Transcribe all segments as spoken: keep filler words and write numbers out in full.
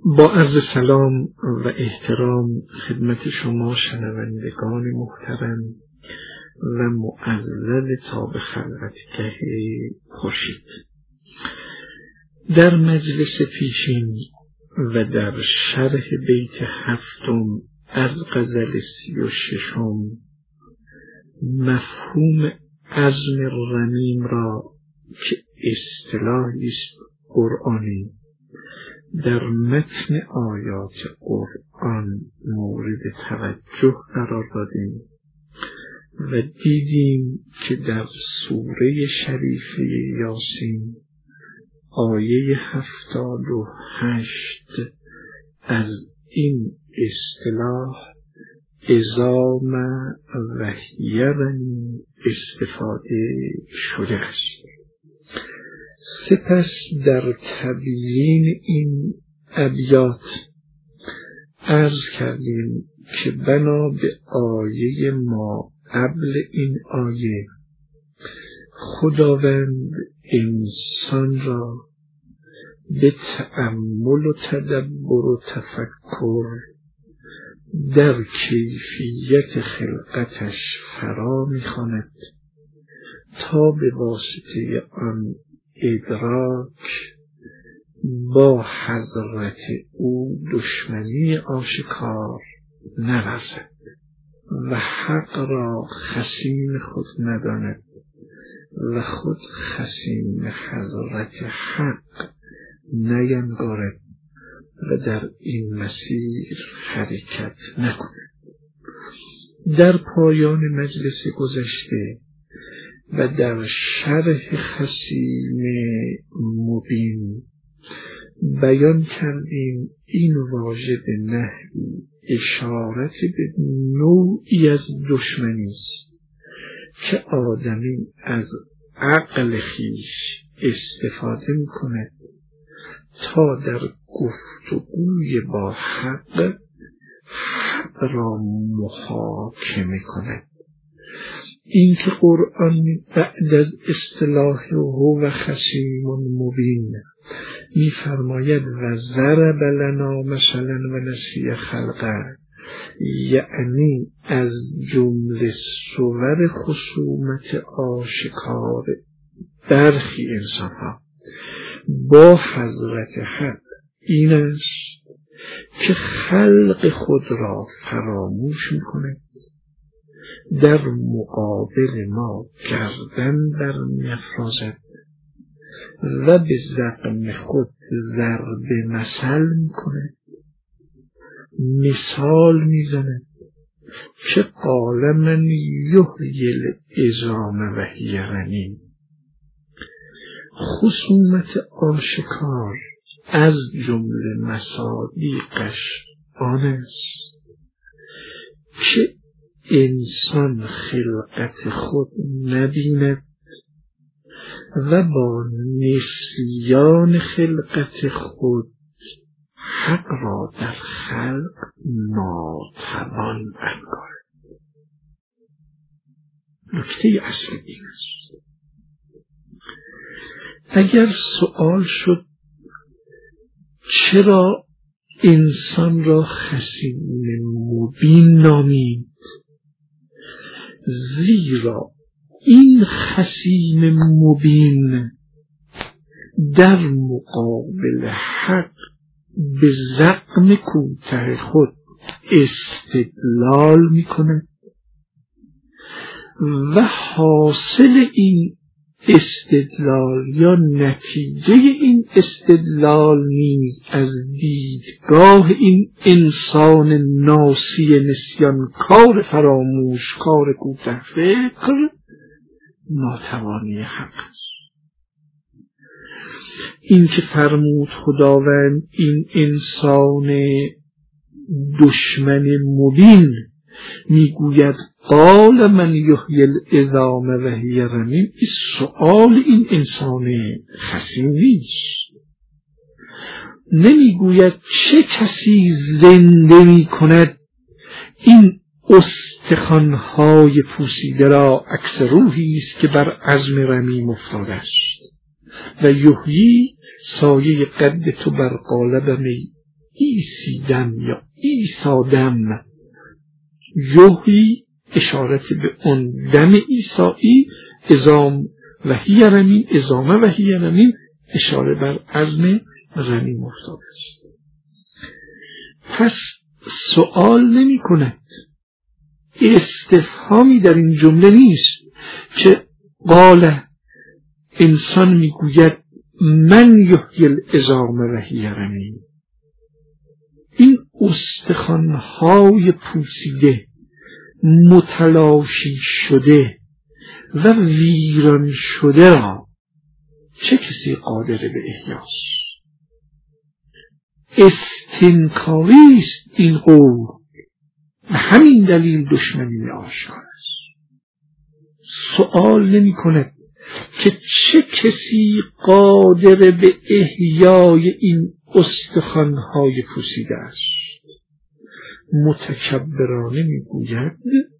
با عرض سلام و احترام خدمت شما شنوندگان محترم و معزز تاب خلوتگه خورشید، در مجلس پیشین و در شرح بیت هفتم از غزل سی و ششم مفهوم عزم رمیم را که اصطلاحی است قرآنی در متن آیات قرآن مورد توجه قرار دادیم و دیدیم که در سوره شریفه یاسین آیه هفتاد و هشت از این اصطلاح اذا ما وهی رمیم استفاده شده است. سپس در تبیین این ابیات عرض کردیم که بنا به آیه ما قبل این آیه خداوند انسان را به تأمل و تدبر و تفکر در کیفیت خلقتش فرا می‌خواند تا به واسطه آن ادراک با حضرت او دشمنی آشکار نورزد و حق را خصیم خود نداند و خود خصیم حضرت حق نینگارد و در این مسیر حرکت نکند. در پایان مجلس گذشته و در شرح خصیم مبین بیان کردیم این واژه به نحوی اشارت به نوعی از دشمنی است که آدمی از عقل خویش استفاده می‌کند تا در گفتگوی با حق حق را محاکمه کند. این که قرآن بعد از اصطلاح هو خصیم مبین می‌فرماید و ضرب لنا مثلا و نسی خلقه، یعنی از جمله صور خصومت آشکار برخی انسان‌ها با حضرت حق این است که خلق خود را فراموش می‌کند، در مقابل ما گردن بر می‌افرازد و به زعم خود ضرب مثل می‌کند، مثال می‌زند که قال من یحیی العظام و هی رمیم. خصومت آشکار از جمله مصادیقش آن است که انسان خلقت خود نبیند و با نسیان خلقت خود حق را در خلق ناتوان انگارد. نکته اصلی این است. اگر سؤال شد چرا انسان را خصیم مبین نامید، زیرا این خصیم مبین در مقابل حق به زعم کوته خود استدلال می کند و حاصل این استدلال یا نتیجه این استدلال نیز از دیدگاه این انسان ناسی نسیانکار فراموشکار کوته فکر ناتوانی حق است. این که فرمود خداوند این انسان دشمن مبین میگوید قال من یحیی العظام و هی رمیم، این سؤال این انسان خصیم نیست. نمیگوید چه کسی زنده می کند این استخوان‌های پوسیده را عکس روحی است که بر عزم رمیم افتاده است و یحیی سایه قد تو بر قالب می ایسیدم یا ایسادم، یحیی اشارت به اون دم ایسایی، ازام و هی رمیم، ازامه و هی رمیم اشاره بر عظم رمیم افتاده است. پس سوال نمی کند، استفهامی در این جمله نیست که قال انسان میگوید من یحیی العظام و هی رمیم. این استخوان‌های پوسیده، متلاشی شده و ویران شده را چه کسی قادر به احیاست؟ استنکاری است این قول، و همین دلیل دشمنی آشکار است. سوال نمی کند که چه کسی قادر به احیای این استخوان‌های پوسیده است. متکبرانه می گوید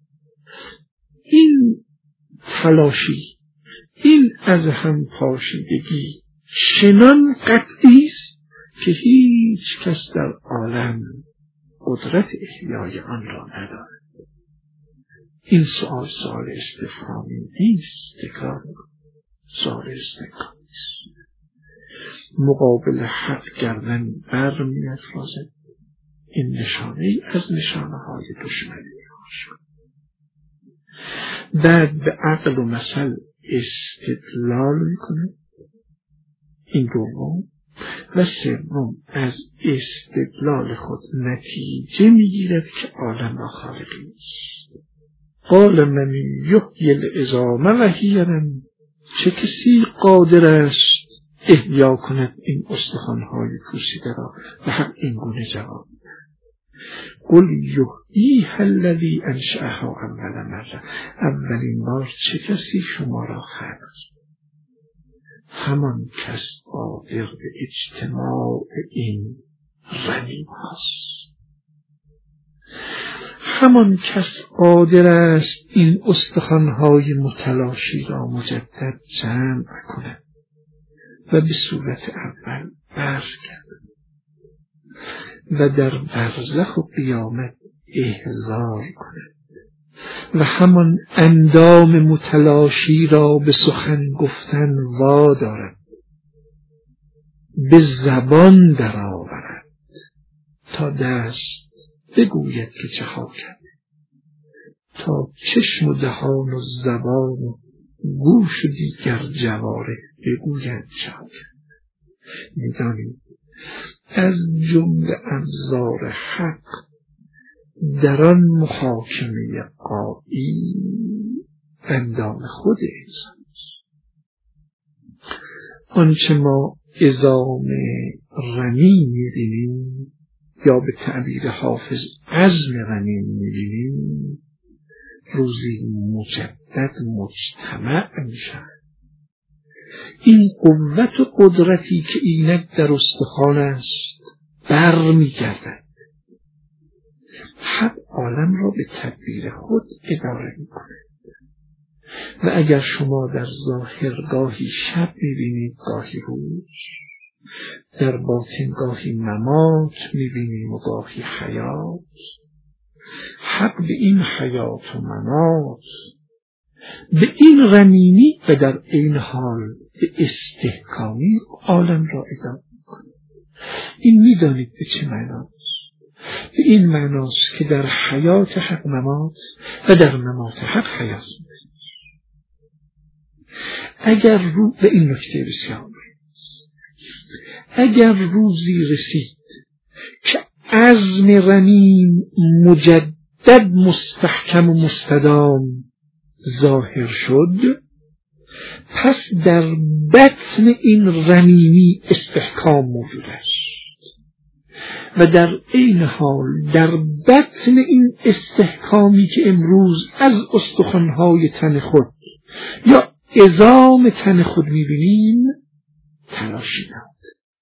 این تلاشی، این از هم پاشیدگی چنان قطعی است که هیچ کس در عالم قدرت احیای آن را ندارد. این سؤال سؤال استفهامی نیست، تکرار سؤال استفهامی است. مقابل حق گردن بر می افرازد. این نشانه ای از نشانه های دشمنی باشد. بعد به عقل و مثل استدلال میکنه، این دوم، و سوم از استدلال خود نتیجه میگیرد که عالم را خالقی نیست. قال من یحیی العظام و هی رمیم، چه کسی قادر است احیا کند این استخوان‌های پوسیده را؟ و حق این گونه جواب قل یحییها الذی انشأها اول مرة، اولین بار چه کسی شما را خلق؟ همان کس قادر به اجتماع این رمیم هست، همان کس قادر است این استخوان‌های متلاشی را مجدد جمع کند و به صورت اول برگردد و در برزخ و قیامت احضار کند و همان اندام متلاشی را به سخن گفتن وادارد، به زبان درآورد تا دست بگوید که چه ها کرد، تا چشم و دهان و زبان و گوش و دیگر جواره بگوید چه ها کرد. می‌دانید از جمله ابزار حق در آن محاکمه قائی اندام خود انسان است. آنچه ما عظام رمیم می‌بینیم یا به تعبیر حافظ عظم رمیم می‌بینیم، روزی مجدد مجتمع می‌شود. این قوت و قدرتی که اینک در استخوان است بر می‌گردد. حق عالم را به تدبیر خود اداره می‌کند و اگر شما در ظاهر گاهی شب می‌بینید گاهی روز، در باطن گاهی ممات می‌بینیم و گاهی حیات، حق به این حیات و ممات، به این رمیمی و در این حال به استحکامی عالم را اداره می‌کند. این می‌دانید به چه معناست؟ به این معناست که در حیات حق ممات و در ممات حق حیات می‌بینید. اگر رو به این نکته بسیار مهم، اگر روزی رسید که عزم رمیم مجدد مستحکم و مستدام ظاهر شد، پس در بطن این رمیمی استحکام موجود است و در این حال در بطن این استحکامی که امروز از استخوان‌های تن خود یا عظام تن خود می‌بینیم تلاشی نمود.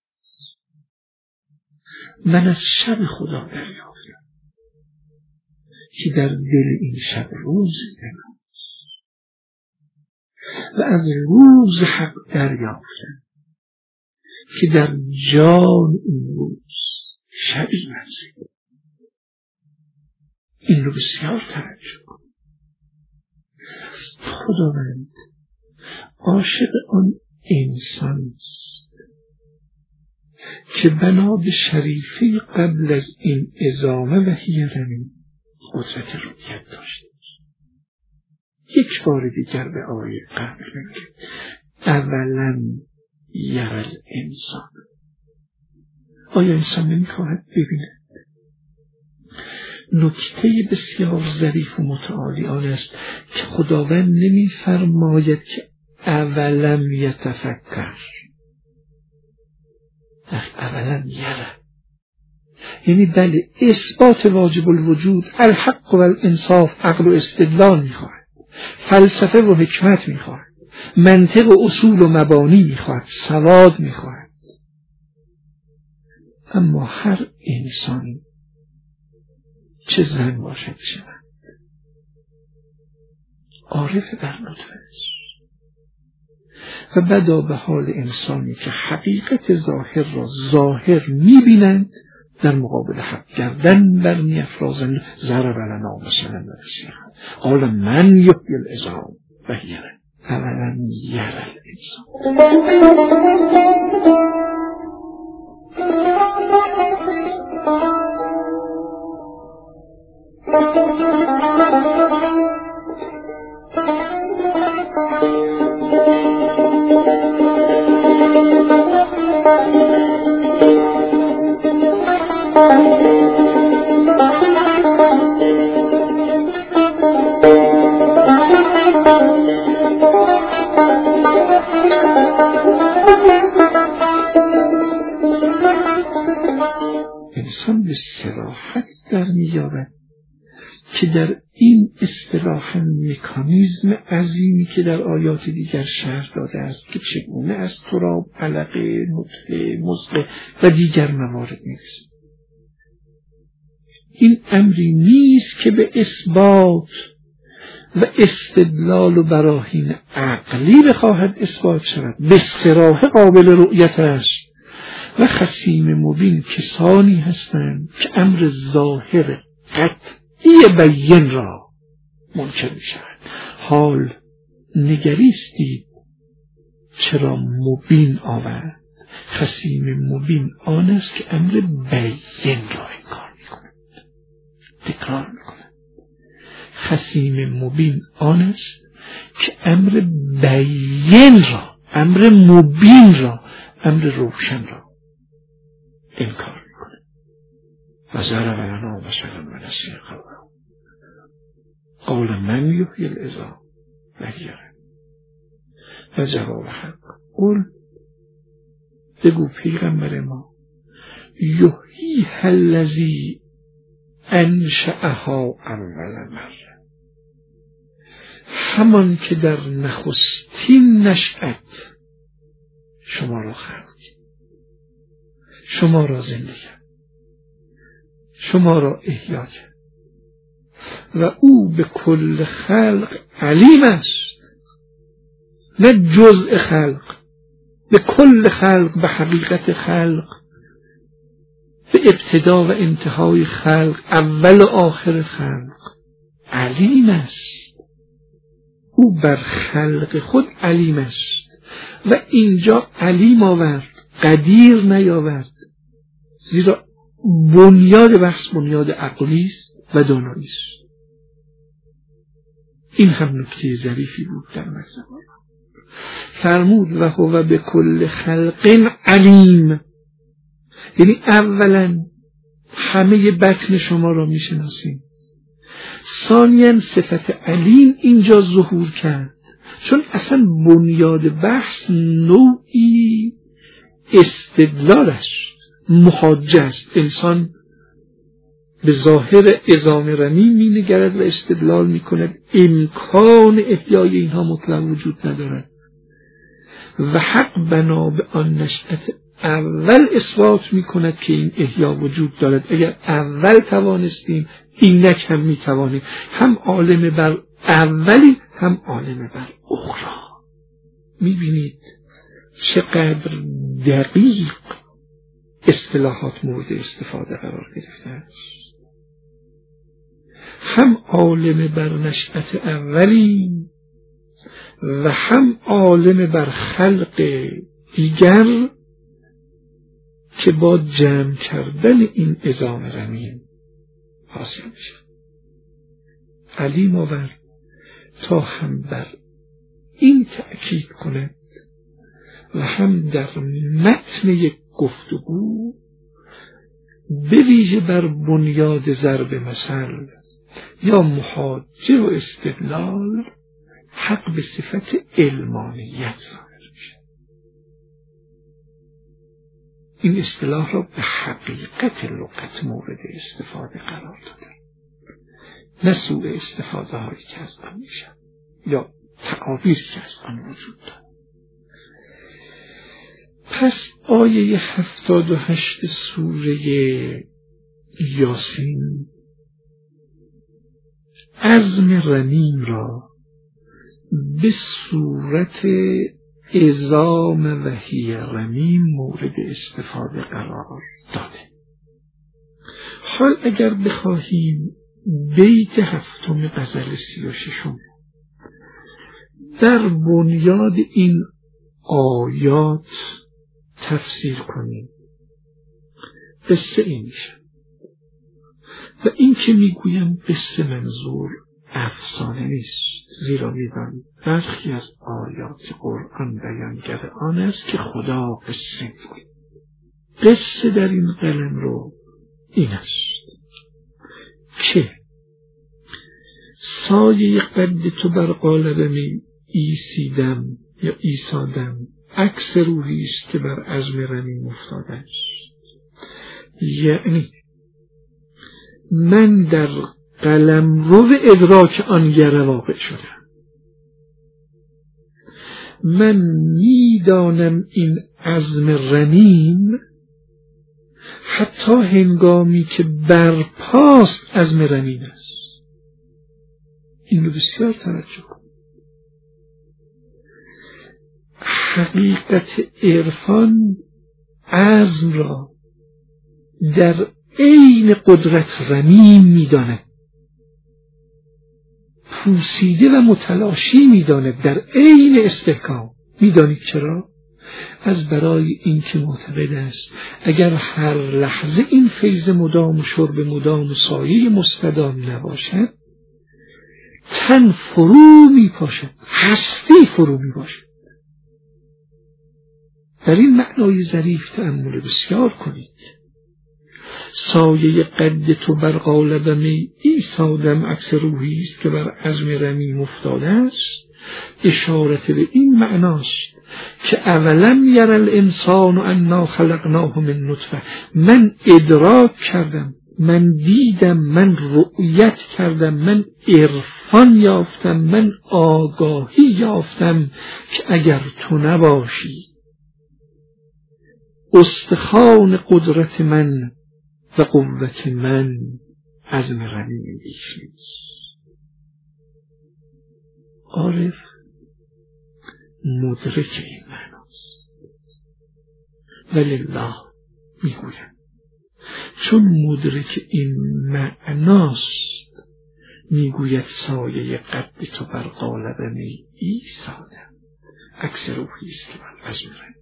من از شب خدا دریافتم که در دل این شب روزی نمود و از روز حق دریافتم که در جان این روز شبی منزید. این رو بسیار توجه کن. خداوند عاشق آن انسان است که بنا به شریفه قبل از این عظامه و هیرمی قدرت رؤیت داشته. یک بار دیگر به آیه قبل میگه اولا یرل انسان. آیا انسان نمیخواهد ببیند؟ نکته بسیار ظریف و متعالی آن است که خداوند نمیفرماید که اولم یتفکر، اولا یره، یعنی بله اثبات واجب الوجود الحق و الانصاف عقل و استدلال میخواهد، فلسفه و حکمت میخواهد، منطق و اصول و مبانی میخواهد، سواد میخواهد. اما هر انسانی چه زن باشد چه مرد عارف در لطف است و بدا به حال انسانی که حقیقت ظاهر را ظاهر میبینند در مقابل حق گردن برمی افرازند. ضرب لنا مثلا نسیها قال من یحیی العظام و هی رمیم. اولا یری الانسان. انسان به صراحت در می‌یابد که در این اصطلاح مکانیزم عظیمی که در آیات دیگر شرح داده است که چگونه از تراب، علقه، نطفه، مضغه و دیگر موارد می‌رسد. این امری نیست که به اثبات و استدلال و براهین عقلی بخواهد اثبات شود، به صراحت قابل رؤیت است و خصیم مبین کسانی هستند که امر ظاهر قطعی بیان را منکر می شود. حال نگریستید چرا مبین آورد؟ خصیم مبین آن است که امر بیان را انکار می کند، تکرار می کند. خصیم مبین آن است که امر بیان را، امر مبین را، امر روشن را انکار میکنه. و ضرب لنا مثلا و نسی قوله قال من یحیی العظام و هی رمیم. و جواب حق قل بگو پیغمبر ما یحیی الذی انشأها اول مره، همان که در نخستین نشأت شما را خلق، شما را زنده کرد، شما را احیا کرد و او به کل خلق علیم است، نه جزء خلق، به کل خلق، به حقیقت خلق، به ابتدا و انتهای خلق، اول و آخر خلق علیم است. او بر خلق خود علیم است و اینجا علیم آورد، قدیر نیاورد، زیرا بنیاد بحث بنیاد عقلی است و دانایی است. این هم نکته ظریفی بود در مطلب. فرمود و هو به کل خلق علیم، یعنی اولا همه بطن شما را میشناسیم، ثانیاً صفت علیم اینجا ظهور کرد چون اصلا بنیاد بحث نوعی استدلال است، محاجه است. انسان به ظاهر عظام رمیم می نگرد و استدلال می کند امکان احیای اینها مطلق وجود ندارد و حق بنا به آن نشأت اول اثبات می کند که این احیا وجود دارد. اگر اول توانستیم اینک هم می توانیم، هم عالم بر اولی هم عالم بر اخرى. می بینید چقدر دقیق اصطلاحات مورد استفاده قرار گرفته است. هم عالم بر نشأت اولیم و هم عالم بر خلق دیگر که با جمع کردن این عظام رمیم حاصل میشه. علیم آورد تا هم بر این تأکید کند و هم در متن یک گفتگو به ویژه بر بنیاد ضرب مثل یا محاجه و استدلال حق به صفت علمانیت ظاهر میشه. این اصطلاح را به حقیقت لغت مورد استفاده قرار داده، نه سوء استفاده هایی که از آن میشه یا تعابیری که از آن وجود دارد. پس آیه هفتاد و هشت سوره یاسین عزم رمیم را به صورت عظام وحی رمیم مورد استفاده قرار داده. حال اگر بخواهیم بیت هفتم غزل سی و ششم در بنیاد این آیات تفسیر کنیم، قصه این میشه و این که میگویم قصه منظور افسانه نیست، زیرا میدانید برخی از آیات قرآن بیانگر آن است که خدا قصه میگوید. قصه در این قلم رو این است که سایه قد تو بر قالب می ایسیدم یا ایسادم عکس روحی است که بر عزم رمیم افتاده است. یعنی من در قلمرو ادراک آن گره واقع شدم. من میدانم این عزم رمیم حتی هنگامی که برپاست عزم رمیم است. این رو بسیار توجه کن. حقیقت عرفان عزم را در عین قدرت رمیم میداند، پوسیده و متلاشی میداند در عین استحکام. میدانید چرا؟ از برای این که معتقد است اگر هر لحظه این فیض مدام و شرب مدام و سایه مستدام نباشد، تن فرو میپاشد، هستی فرو میباشد. در این معنای ظریف تأمل بسیار کنید. سایه قد تو بر قالب می ایسادم عکس روحی است که بر عزم رمیم افتاده است، اشارت به این معناست که اولم یر الانسان انا خلقناه من نطفه. من ادراک کردم، من دیدم، من رؤیت کردم، من عرفان یافتم، من آگاهی یافتم که اگر تو نباشی استخوان قدرت من و قوت من عزم رمیم بیش نیست. عارف مدرک این معناست. ولله میگویم چون مدرک این معناست میگوید سایه قد تو بر قالب می ایسادم عکس روحی است که بر عزم رمیم.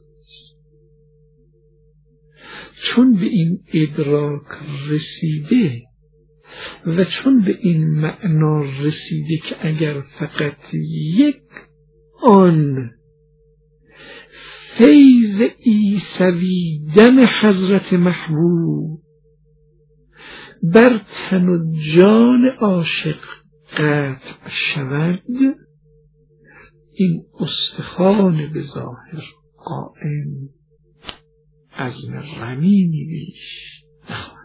چون به این ادراک رسیده و چون به این معنا رسیده که اگر فقط یک آن فیض عیسوی دم حضرت محبوب بر تن و جان عاشق قطع شود، این استخوان به ظاهر قائم عزم رمیمی بیش نخواهد.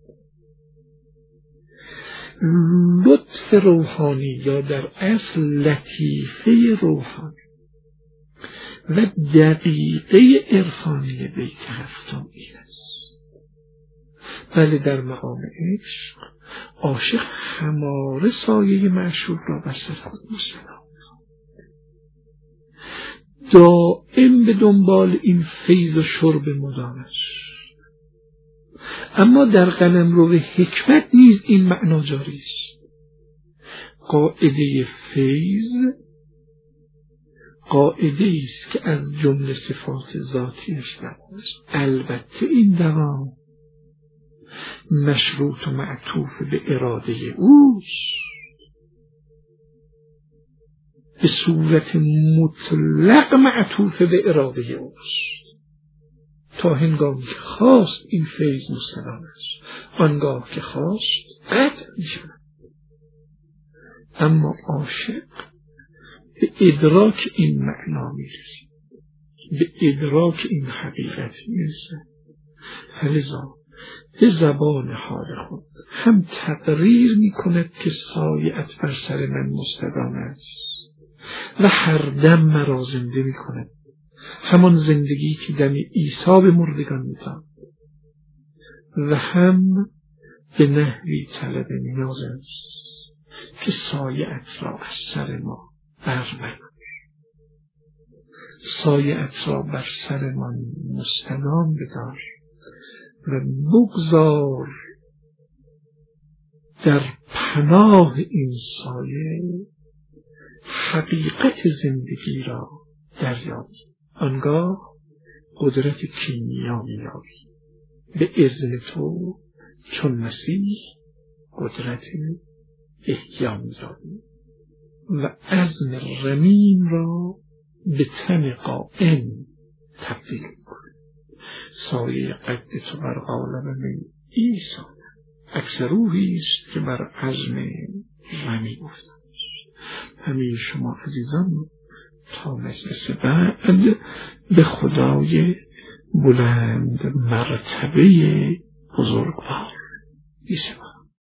لطف روحانی یا در اصل لطیفه روحانی و دقیقه عرفانی بیت هفتم این است. بله در مقام عشق عاشق هماره سایه معشوق را بر سر خود مسلم، دائم به دنبال این فیض و شرب مدامش. اما در قلمرو حکمت نیز این معنا جاری است. قاعده فیض قاعده است که از جمله صفات ذاتیش است. البته این دوام مشروط و معطوف به اراده اوست، به صورت مطلق معطوف به اراده اوست. تا هنگامی که خواست این فیض مستدام است، آنگاه که خواست قطع می شود. اما عاشق به ادراک این معنا می رسید، به ادراک این حقیقت می رسید. لذا به زبان حال خود هم تقریر می کند که سایه‌ات بر سر من مستدام است و هر دم مرا زنده می کند، همان زندگی که دم عیسی به مردگان می داد، و هم به نحوی طلب نیاز است که سایه‌ات را از سر ما برمن، سایه‌ات را بر سرمان مستدام بدار و بگذار در پناه این سایه حقیقت زندگی را دریابی. آنگاه قدرت کیمیا می‌یابی. به اذن تو چون مسیح قدرت احیا می‌یابی و عزم رمیم را به تن قائم تبدیل می‌کنی. سایه قد تو بر قالب من عیسی عکس روحی است که بر عزم رمی گفته است. همه شما عزیزان تا مجلس بعد به خدای بلند مرتبه بزرگوار بی‌سپاس.